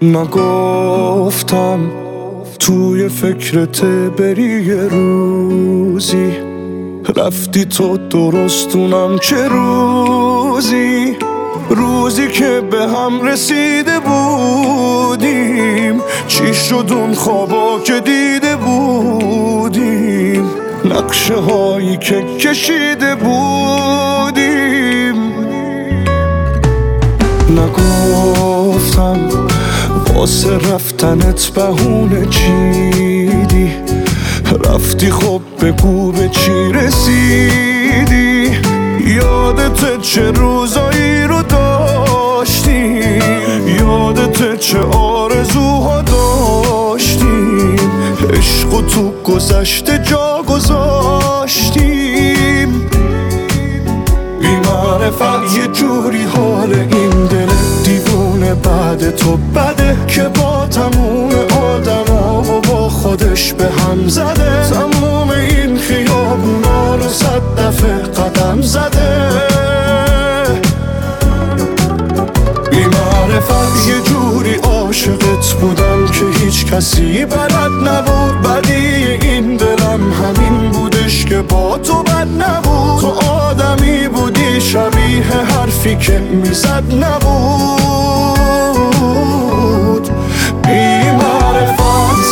نگفتم توی فکرت بری یه روزی، رفتی تو درستونم چه روزی، روزی که به هم رسیده بودیم، چی شد اون خوابا که دیده بودیم، نقشه هایی که کشیده بودیم. نگفتم واسه رفتنت بهونه چیدی، رفتی خب بگو به چی رسیدی، یادت چه روزایی رو داشتیم، یادت چه آرزوها داشتیم، عشق و تو گذشته جا گذاشتیم. بی معرفت یه جوری حال این دل دیوونه بعد تو بده، که با تموم آدما و با خودش به هم زده، تموم این خیابونا رو 100 دفعه قدم زده. بی معرفت یه جوری عاشقت بودم که هیچ کسی بلد نبود، بدی این دلم همین بودش که با تو بد نبود، تو آدمی بودی شبیه حرفی که میزد نبود. بی معرفت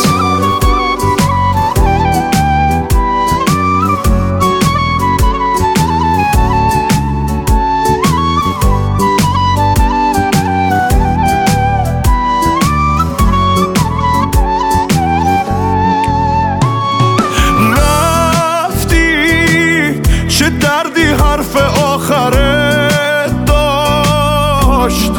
چه دردی حرف آخره داشت،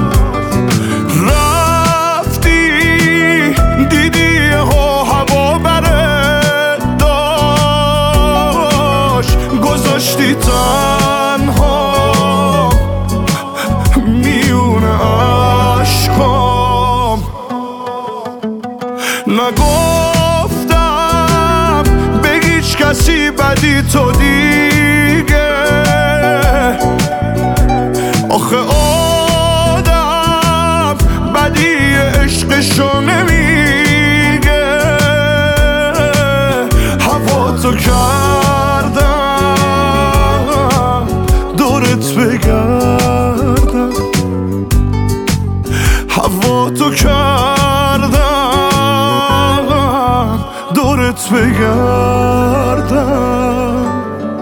رفتی دیدی هوا بره داشت، گذاشتی تنها میون عشقام. نگفتم به هیچ کسی بدی تو دیگه، آخه آدم بدی عشقشو نمیگه، هوا تو کردم دورت بگردم، هوا تو کردم دورت بگردم.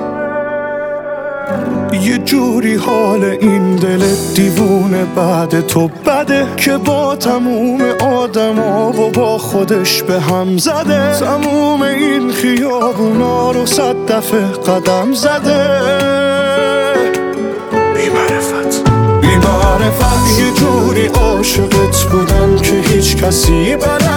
یه جوری حال این دل دیوونه بعد تو بده، که با تموم آدما و با خودش به هم زده، تموم این خیابونا رو 100 دفعه قدم زده. بی معرفت یه جوری عاشقت بودم که هیچ کسی بلد